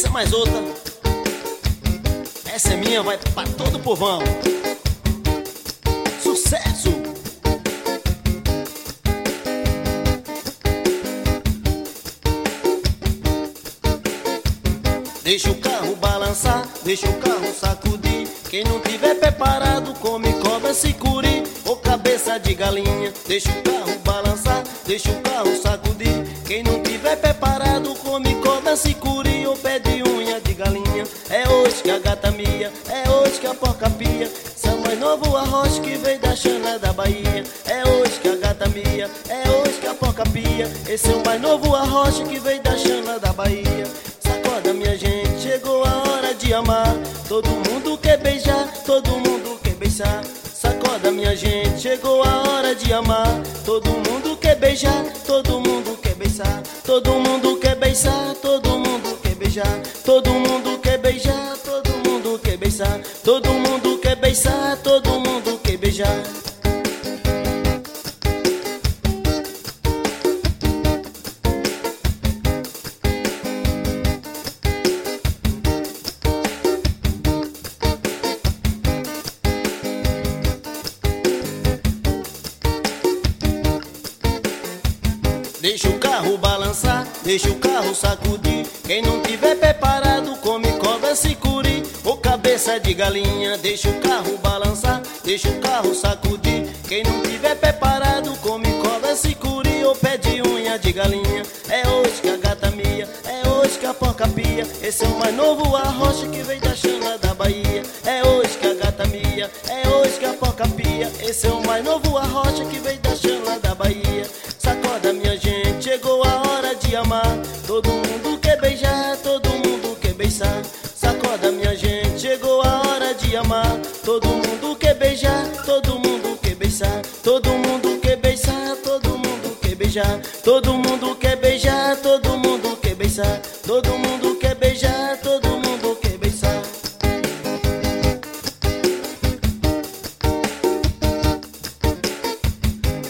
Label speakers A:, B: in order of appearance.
A: Essa mais outra. Essa é minha, vai pra todo o povão. Sucesso! Deixa o carro balançar, deixa o carro sacudir. Quem não tiver preparado come cobra, sicuri ou cabeça de galinha. Deixa o carro balançar, deixa o carro sacudir. Quem não tiver preparado come cobra, sicuri ou pé de unha de galinha. É hoje que a gata mia, é hoje que a porca pia. Seu mais novo arroz que veio da Xana da Bahia. É hoje que a gata mia, é hoje que a porca pia. Esse é o mais novo arroz que veio da Xana da Bahia. Sacoda minha gente, chegou a hora de amar. Todo mundo quer beijar, todo mundo quer beijar. Sacoda minha gente, chegou a hora de amar. Todo mundo quer beijar, todo mundo quer beijar. Todo mundo quer beijar, todo mundo quer beijar. Todo mundo quer beijar, todo mundo quer beijar. Todo mundo quer beijar, todo mundo quer beijar. Deixa o carro balançar, deixa o carro sacudir. Quem não tiver preparado come cobra, sicuri ou cabeça de galinha. Deixa o carro balançar, deixa o carro sacudir. Quem não tiver preparado come cobra, sicuri ou pé de unha de galinha. É hoje que a gata mia, é hoje que a porca pia. Esse é o mais novo arrocha que veio da Xana da Bahia. É hoje que a gata mia, é hoje que a porca pia. Esse é o mais novo arrocha que veio da Xana da Bahia. Sacoda minha gente, chegou a hora de amar. Todo mundo quer beijar, todo mundo quer beijar. Sacoda minha gente, chegou a hora de amar. Todo mundo quer beijar, todo mundo quer beijar. Todo mundo quer beijar, todo mundo quer beijar. Todo mundo quer beijar, todo mundo quer beijar. Todo mundo